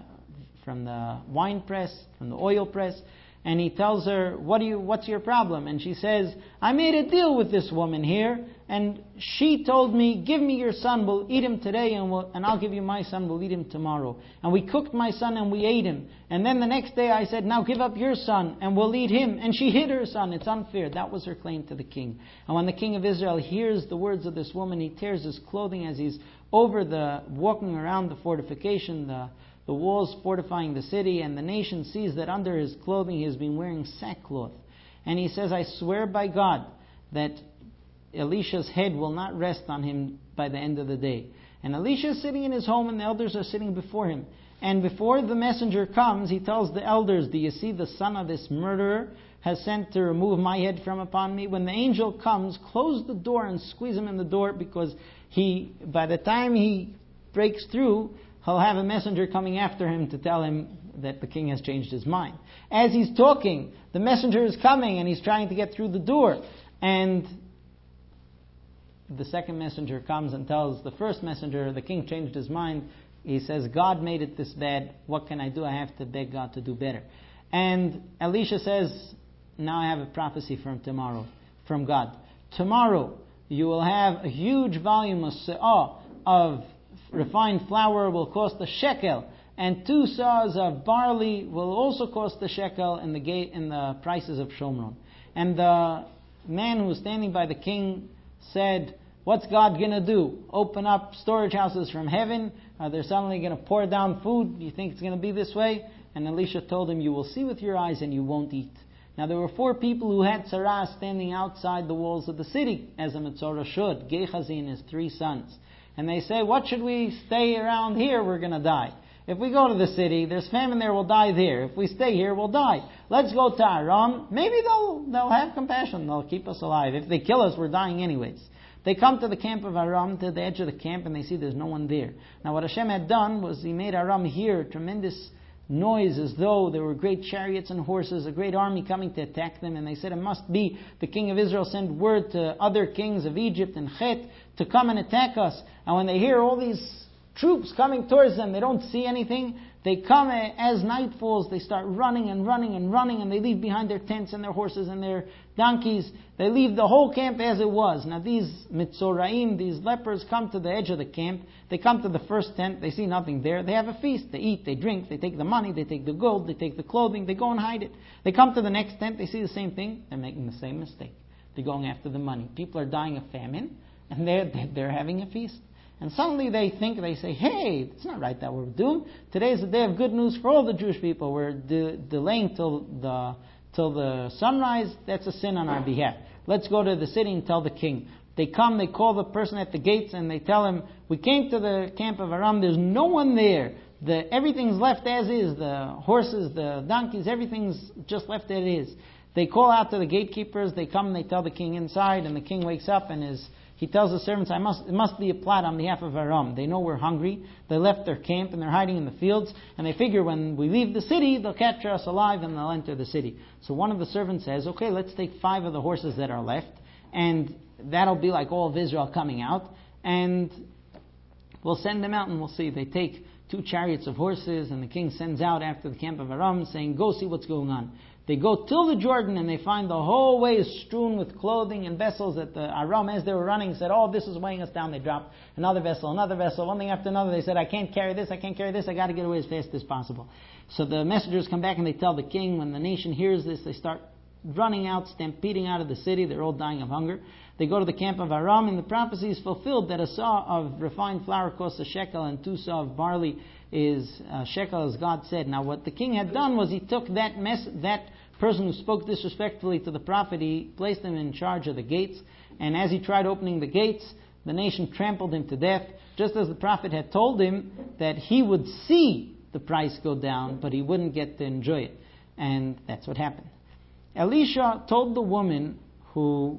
the wine press, from the oil press?" And he tells her, "What's your problem?" And she says, "I made a deal with this woman here, and she told me, 'Give me your son, we'll eat him today, and I'll give you my son, we'll eat him tomorrow.' And we cooked my son and we ate him. And then the next day I said, 'Now give up your son and we'll eat him.' And she hid her son. It's unfair." That was her claim to the king. And when the king of Israel hears the words of this woman, he tears his clothing as he's walking around the fortification, the walls fortifying the city, and the nation sees that under his clothing he has been wearing sackcloth. And he says, "I swear by God that Elisha's head will not rest on him by the end of the day." And Elisha is sitting in his home and the elders are sitting before him. And before the messenger comes, he tells the elders, "Do you see the son of this murderer has sent to remove my head from upon me?" When the angel comes, close the door and squeeze him in the door, because by the time he breaks through, he'll have a messenger coming after him to tell him that the king has changed his mind. As he's talking, the messenger is coming and he's trying to get through the door. And the second messenger comes and tells the first messenger, "The king changed his mind." He says, "God made it this bad. What can I do? I have to beg God to do better." And Elisha says, "Now I have a prophecy from tomorrow, from God. Tomorrow you will have a huge volume of se'ah of refined flour will cost a shekel, and 2 saws of barley will also cost a shekel in the prices of Shomron." And the man who was standing by the king said, "What's God going to do? Open up storage houses from heaven? Are they suddenly going to pour down food? Do you think it's going to be this way?" And Elisha told him, "You will see with your eyes and you won't eat." Now there were 4 people who had tzara standing outside the walls of the city, as a Metzora should, Gehazi and his 3 sons. And they say, "What should we stay around here? We're going to die. If we go to the city, there's famine there, we'll die there. If we stay here, we'll die. Let's go to Aram. Maybe they'll have compassion. They'll keep us alive. If they kill us, we're dying anyways." They come to the camp of Aram, to the edge of the camp, and they see there's no one there. Now what Hashem had done was he made Aram hear tremendous noise as though there were great chariots and horses, a great army coming to attack them. And they said, "It must be the king of Israel sent word to other kings of Egypt and Chet to come and attack us." And when they hear all these troops coming towards them, they don't see anything. They come as night falls, they start running and running and running, and they leave behind their tents and their horses and their donkeys. They leave the whole camp as it was. Now these Mitzoraim, these lepers, come to the edge of the camp. They come to the first tent, they see nothing there. They have a feast, they eat, they drink, they take the money, they take the gold, they take the clothing, they go and hide it. They come to the next tent, they see the same thing, they're making the same mistake. They're going after the money. People are dying of famine, and they're having a feast. And suddenly they say, "Hey, it's not right that we're doomed. Today is the day of good news for all the Jewish people. We're delaying till the sunrise. That's a sin on our behalf. Let's go to the city and tell the king." They come, they call the person at the gates, and they tell him, we came to the camp of Aram, there's no one there. Everything's left as is, the horses, the donkeys, everything's just left as it is. They call out to the gatekeepers, they come and they tell the king inside, and the king wakes up and he tells the servants, it must be a plot on behalf of Aram. They know we're hungry, they left their camp and they're hiding in the fields, and they figure when we leave the city, they'll capture us alive and they'll enter the city. So one of the servants says, okay, let's take 5 of the horses that are left, and that'll be like all of Israel coming out, and we'll send them out and we'll see. They take 2 chariots of horses, and the king sends out after the camp of Aram saying, go see what's going on. They go till the Jordan and they find the whole way is strewn with clothing and vessels that the Aram, as they were running, said, oh, this is weighing us down. They dropped another vessel, one thing after another. They said, I can't carry this, I got to get away as fast as possible. So the messengers come back and they tell the king. When the nation hears this, they start running out, stampeding out of the city. They're all dying of hunger. They go to the camp of Aram, and the prophecy is fulfilled that a saw of refined flour costs a shekel, and 2 saw of barley is a shekel, as God said. Now, what the king had done was he took that person who spoke disrespectfully to the prophet, he placed him in charge of the gates, and as he tried opening the gates, the nation trampled him to death, just as the prophet had told him that he would see the price go down, but he wouldn't get to enjoy it. And that's what happened. Elisha told the woman who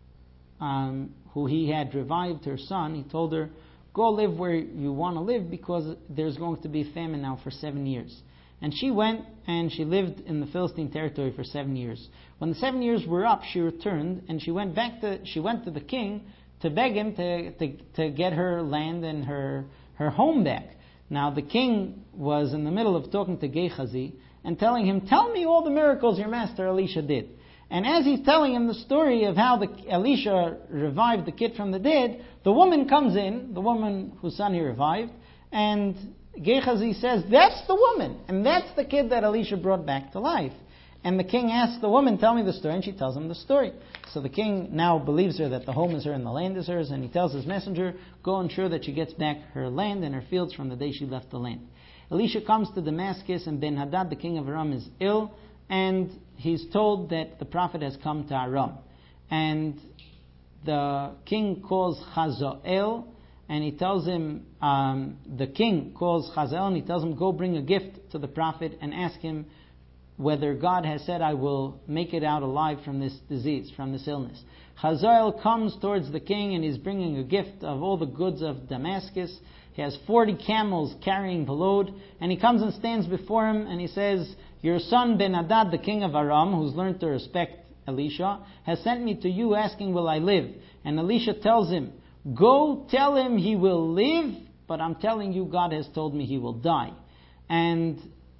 he had revived her son, he told her, go live where you want to live because there's going to be a famine now for 7 years. And she went and she lived in the Philistine territory for 7 years. When the 7 years were up, she returned and she went to the king to beg him to get her land and her home back. Now the king was in the middle of talking to Gehazi and telling him, tell me all the miracles your master Elisha did. And as he's telling him the story of how Elisha revived the kid from the dead, the woman comes in, the woman whose son he revived, and Gehazi says, that's the woman, and that's the kid that Elisha brought back to life. And the king asks the woman, tell me the story, and she tells him the story. So the king now believes her that the home is hers and the land is hers, and he tells his messenger, go ensure that she gets back her land and her fields from the day she left the land. Elisha comes to Damascus, and Ben-Hadad, the king of Aram, is ill, and he's told that the prophet has come to Aram. And the king calls Hazael, and he tells him, the king calls Hazael, and he tells him, go bring a gift to the prophet and ask him whether God has said, I will make it out alive from this disease, from this illness. Hazael comes towards the king, and he's bringing a gift of all the goods of Damascus. He has 40 camels carrying the load, and he comes and stands before him, and he says, your son Ben-Hadad, the king of Aram, who's learned to respect Elisha, has sent me to you asking, will I live? And Elisha tells him, go tell him he will live, but I'm telling you, God has told me he will die. And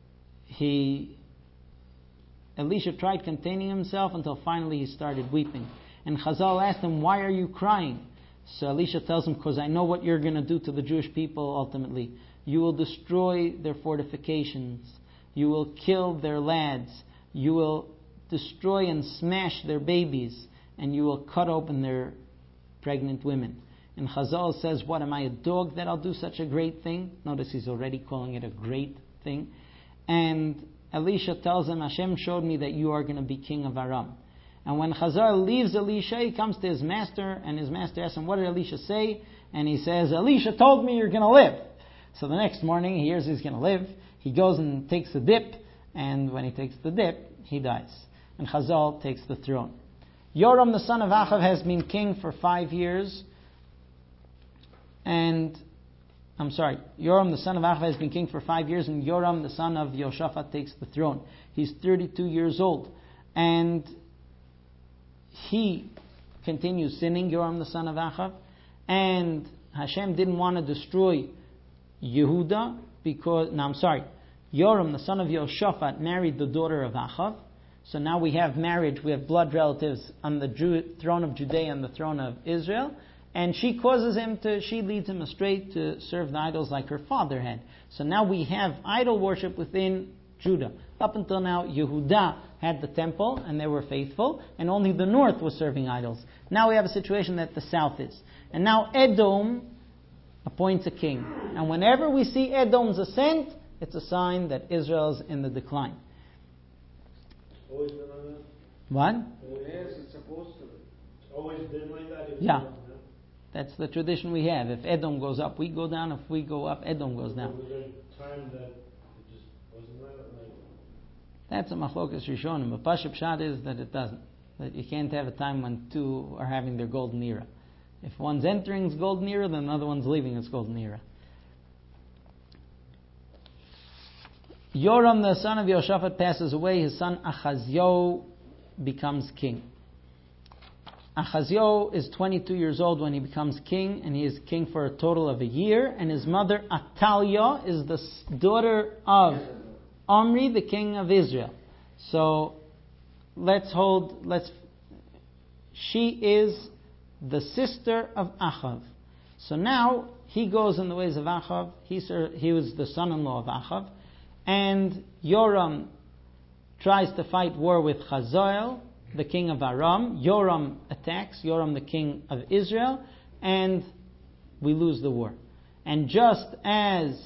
Elisha tried containing himself until finally he started weeping. And Chazal asked him, why are you crying? So Elisha tells him, because I know what you're going to do to the Jewish people ultimately. You will destroy their fortifications. You will kill their lads. You will destroy and smash their babies. And you will cut open their pregnant women. And Chazal says, what, am I a dog that I'll do such a great thing? Notice he's already calling it a great thing. And Elisha tells him, Hashem showed me that you are going to be king of Aram. And when Chazal leaves Elisha, he comes to his master, and his master asks him, what did Elisha say? And he says, Elisha told me you're going to live. So the next morning, he hears he's going to live. He goes and takes a dip, and when he takes the dip, he dies. And Chazal takes the throne. Yoram, the son of Achav, has been king for 5 years. Yoram, the son of Achav, has been king for 5 years, and Yoram, the son of Yehoshaphat, takes the throne. He's 32 years old. And he continues sinning, Yoram, the son of Achav. And Hashem didn't want to destroy Yehuda Yoram, the son of Yehoshaphat, married the daughter of Achav. So now we have marriage, we have blood relatives on the throne of Judea and the throne of Israel. And she leads him astray to serve the idols like her father had. So now we have idol worship within Judah. Up until now, Yehuda had the temple and they were faithful, and only the north was serving idols. Now we have a situation that the south is. And now Edom appoints a king. And whenever we see Edom's ascent, it's a sign that Israel's in the decline. Always been like that? What? Yes, it's supposed to. It's always been like that? Yeah. That's the tradition we have. If Edom goes up, we go down. If we go up, Edom goes down. Was there a time that it just wasn't right? That's a machlokas rishonim. But Pashut Pshat is that it doesn't. That you can't have a time when two are having their golden era. If one's entering its golden era, then another one's leaving its golden era. Yoram, the son of Yehoshaphat, passes away. His son Achazio becomes king. Achazio is 22 years old when he becomes king, and he is king for a total of a year. And his mother Atalia is the daughter of Omri, the king of Israel. So she is the sister of Achav. So now he goes in the ways of Achav. He was the son-in-law of Achav. And Yoram tries to fight war with Hazael, the king of Aram. Yoram attacks, Yoram the king of Israel, and we lose the war. And just as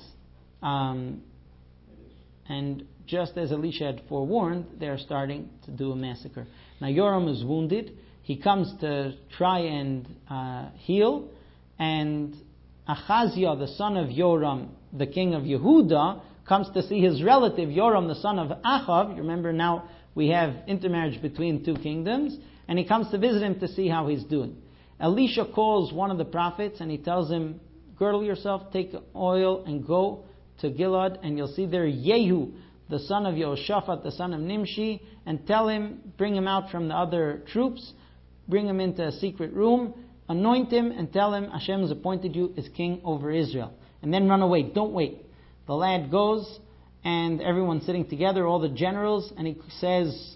Elisha had forewarned, they are starting to do a massacre. Now Yoram is wounded. He comes to try and heal, and Achaziah, the son of Yoram, the king of Yehuda, comes to see his relative Yoram, the son of Achav. You remember now we have intermarriage between two kingdoms, and he comes to visit him to see how he's doing. Elisha calls one of the prophets and he tells him, girdle yourself, take oil and go to Gilad, and you'll see there Yehu, the son of Yehoshaphat, the son of Nimshi, and tell him, bring him out from the other troops, bring him into a secret room, anoint him and tell him Hashem has appointed you as king over Israel. And then run away, don't wait. The lad goes, and everyone's sitting together, all the generals, and he says,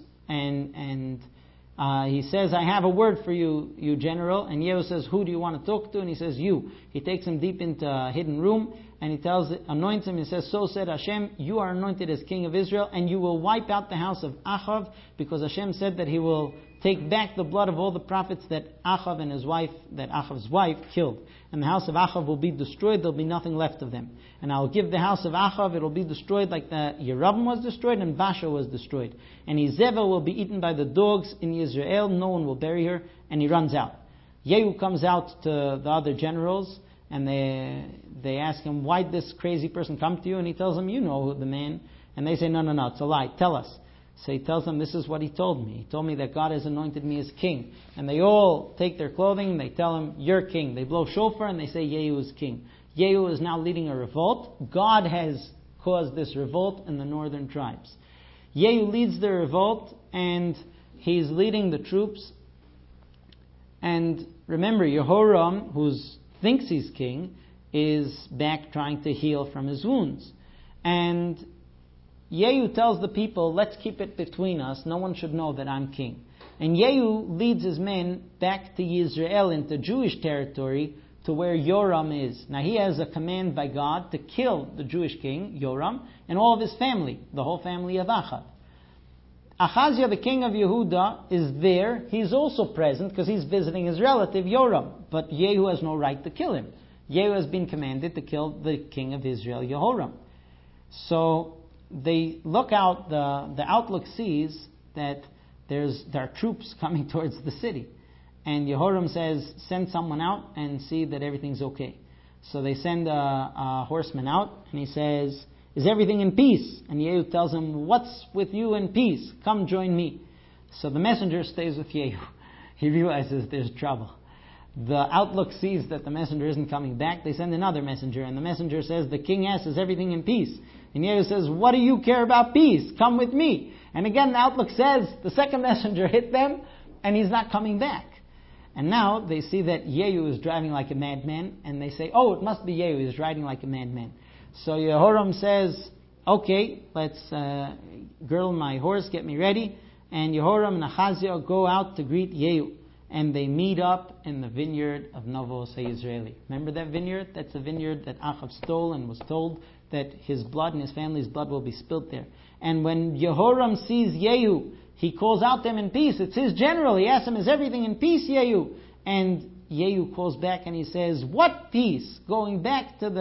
he says, I have a word for you, you general. And Yehu says, who do you want to talk to? And he says, you. He takes him deep into a hidden room, and he anoints him. He says, so said Hashem, you are anointed as king of Israel, and you will wipe out the house of Achav, because Hashem said that he will take back the blood of all the prophets that Achav and Achav's wife killed. And the house of Achav will be destroyed, there'll be nothing left of them. And I'll give the house of Achav, it'll be destroyed like the Yeravim was destroyed and Basha was destroyed. And Izeva will be eaten by the dogs in Israel, no one will bury her, and he runs out. Yehu comes out to the other generals, and they ask him, why did this crazy person come to you? And he tells them, you know the man. And they say, no, it's a lie, tell us. So he tells them, this is what he told me. He told me that God has anointed me as king. And they all take their clothing and they tell him, you're king. They blow shofar and they say, Yehu is king. Yehu is now leading a revolt. God has caused this revolt in the northern tribes. Yehu leads the revolt and he's leading the troops. And remember, Yehoram, who thinks he's king, is back trying to heal from his wounds. And Yehu tells the people, let's keep it between us. No one should know that I'm king. And Yehu leads his men back to Yisrael, into Jewish territory, to where Yoram is. Now he has a command by God to kill the Jewish king, Yoram, and all of his family, the whole family of Achav. Achaziah, the king of Yehuda, is there. He's also present because he's visiting his relative, Yoram. But Yehu has no right to kill him. Yehu has been commanded to kill the king of Israel, Yehoram. So they look out, the outlook sees that there are troops coming towards the city. And Yehoram says, send someone out and see that everything's okay. So they send a horseman out, and he says, is everything in peace? And Yehu tells him, what's with you in peace? Come join me. So the messenger stays with Yehu. He realizes there's trouble. The outlook sees that the messenger isn't coming back. They send another messenger, and the messenger says, the king asks, is everything in peace? And Yehu says, what do you care about peace? Come with me. And again, the outlook says, the second messenger hit them, and he's not coming back. And now they see that Yehu is driving like a madman, and they say, oh, it must be Yehu, he's riding like a madman. So Yehoram says, okay, let's girdle my horse, get me ready. And Yehoram and Achaziah go out to greet Yehu. And they meet up in the vineyard of Novos HaYisraeli. Remember that vineyard? That's the vineyard that Achav stole and was told that his blood and his family's blood will be spilled there. And when Yehoram sees Yehu, he calls out to him in peace. It's his general. He asks him, is everything in peace, Yehu? And Yehu calls back and he says, what peace? Going back to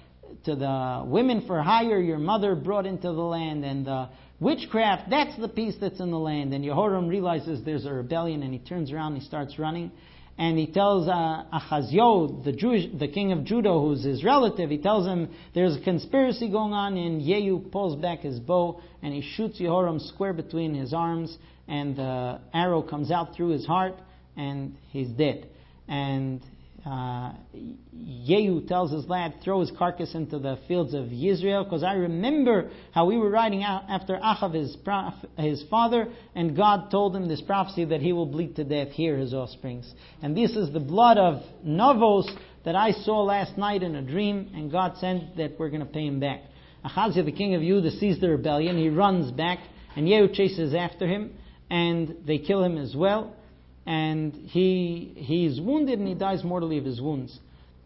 the women for hire your mother brought into the land, and the witchcraft, that's the peace that's in the land. And Yehoram realizes there's a rebellion, and he turns around and he starts running. and he tells Achazio, the king of Judah, who's his relative, he tells him there's a conspiracy going on, and Yehu pulls back his bow and he shoots Yehoram square between his arms, and the arrow comes out through his heart, and he's dead. And Yehu tells his lad, throw his carcass into the fields of Yisrael, because I remember how we were riding out after Achav, his father, and God told him this prophecy that he will bleed to death here, his offsprings. And this is the blood of Novos that I saw last night in a dream, and God sent that we're going to pay him back. Achaziah, the king of Judah, sees the rebellion, he runs back, and Yehu chases after him, and they kill him as well. And he's wounded and he dies mortally of his wounds.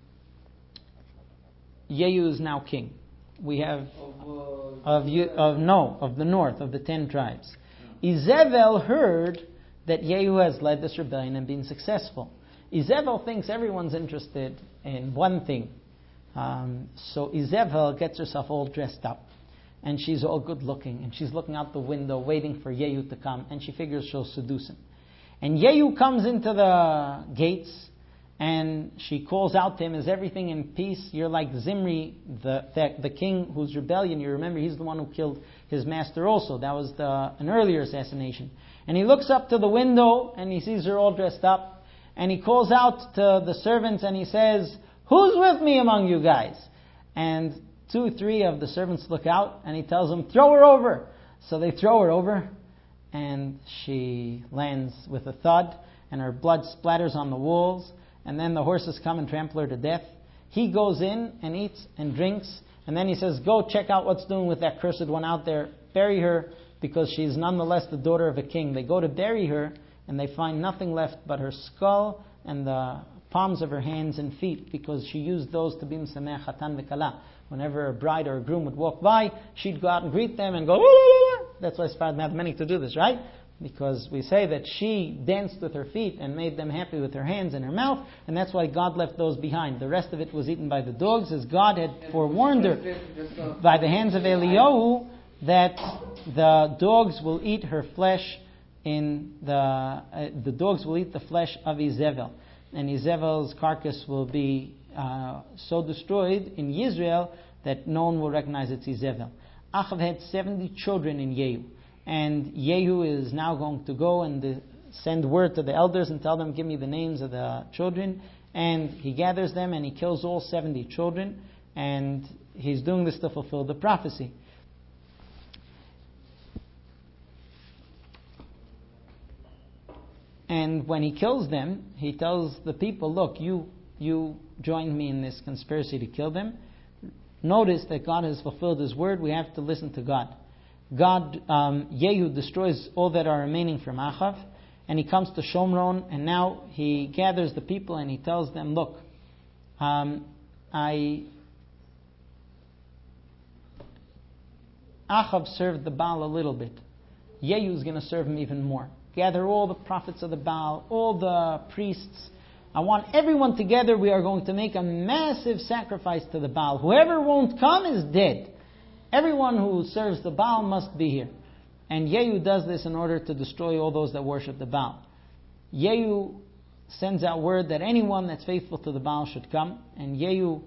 Yehu is now king. We have of the north, of the 10 tribes. Izebel heard that Yehu has led this rebellion and been successful. Izebel thinks everyone's interested in one thing. So Izebel gets herself all dressed up. And she's all good looking. And she's looking out the window waiting for Yehu to come. And she figures she'll seduce him. And Yehu comes into the gates, and she calls out to him, is everything in peace? You're like Zimri, the king whose rebellion, you remember, he's the one who killed his master also. That was an earlier assassination. And he looks up to the window, and he sees her all dressed up, and he calls out to the servants, and he says, who's with me among you guys? And 2-3 of the servants look out, and he tells them, throw her over. So they throw her over, and she lands with a thud, and her blood splatters on the walls, and then the horses come and trample her to death. He goes in and eats and drinks, and then he says, go check out what's doing with that cursed one out there, bury her, because she's nonetheless the daughter of a king. They go to bury her, and they find nothing left but her skull and the palms of her hands and feet, because she used those to be Msameh Chatan V'Kala. Whenever a bride or a groom would walk by, she'd go out and greet them and go, that's why Sfarad had many to do this, right? Because we say that she danced with her feet and made them happy with her hands and her mouth, and that's why God left those behind. The rest of it was eaten by the dogs, as God had forewarned her by the hands of Eliyahu that the dogs will eat her flesh the dogs will eat the flesh of Izebel. And Izebel's carcass will be so destroyed in Israel that no one will recognize it's Izebel. Achav had 70 children in Yehu. And Yehu is now going to go and send word to the elders and tell them, give me the names of the children. And he gathers them and he kills all 70 children. And he's doing this to fulfill the prophecy. And when he kills them, he tells the people, look, you joined me in this conspiracy to kill them. Notice that God has fulfilled his word. We have to listen to God. Yehu destroys all that are remaining from Achav, and he comes to Shomron, and now he gathers the people and he tells them, look, Achav served the Baal a little bit. Yehu is going to serve him even more. Gather all the prophets of the Baal, all the priests. I want everyone together. We are going to make a massive sacrifice to the Baal. Whoever won't come is dead. Everyone who serves the Baal must be here. And Yehu does this in order to destroy all those that worship the Baal. Yehu sends out word that anyone that's faithful to the Baal should come. And Yehu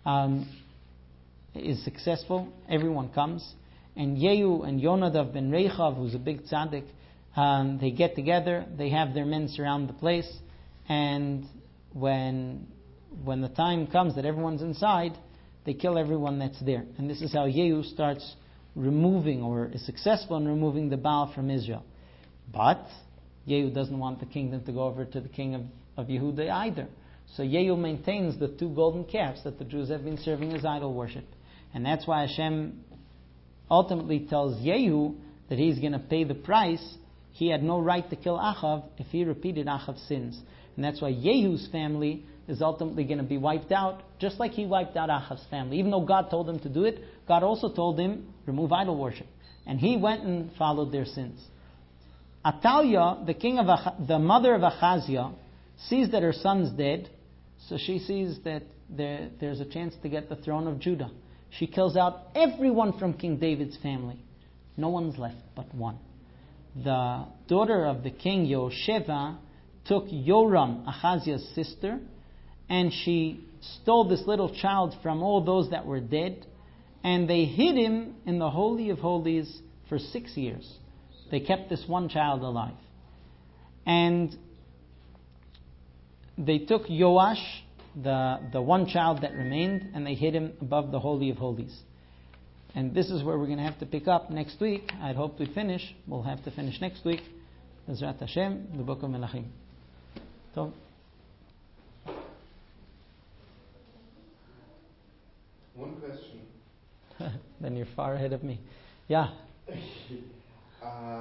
is successful. Everyone comes. And Yehu and Yonadav ben Rechav, who's a big tzaddik, they get together. They have their men surround the place. And when the time comes that everyone's inside, they kill everyone that's there. And this is how Yehu starts removing, or is successful in removing, the Baal from Israel. But Yehu doesn't want the kingdom to go over to the king of Yehuda either. So Yehu maintains the 2 golden calves that the Jews have been serving as idol worship. And that's why Hashem ultimately tells Yehu that he's going to pay the price. He had no right to kill Achav if he repeated Achav's sins. And that's why Yehu's family is ultimately going to be wiped out, just like he wiped out Achav's family. Even though God told him to do it, God also told him, remove idol worship. And he went and followed their sins. Atalia, the mother of Achaziah, sees that her son's dead, so she sees that there's a chance to get the throne of Judah. She kills out everyone from King David's family. No one's left but one. The daughter of the king, Yehosheva, took Yoram, Achaziah's sister, and she stole this little child from all those that were dead, and they hid him in the Holy of Holies for 6 years. They kept this one child alive. And they took Yoash, the one child that remained, and they hid him above the Holy of Holies. And this is where we're going to have to pick up next week. I'd hoped we'd finish. We'll have to finish next week. Bezrat Hashem, the Book of Melachim. So, one question. then you're far ahead of me. Yeah.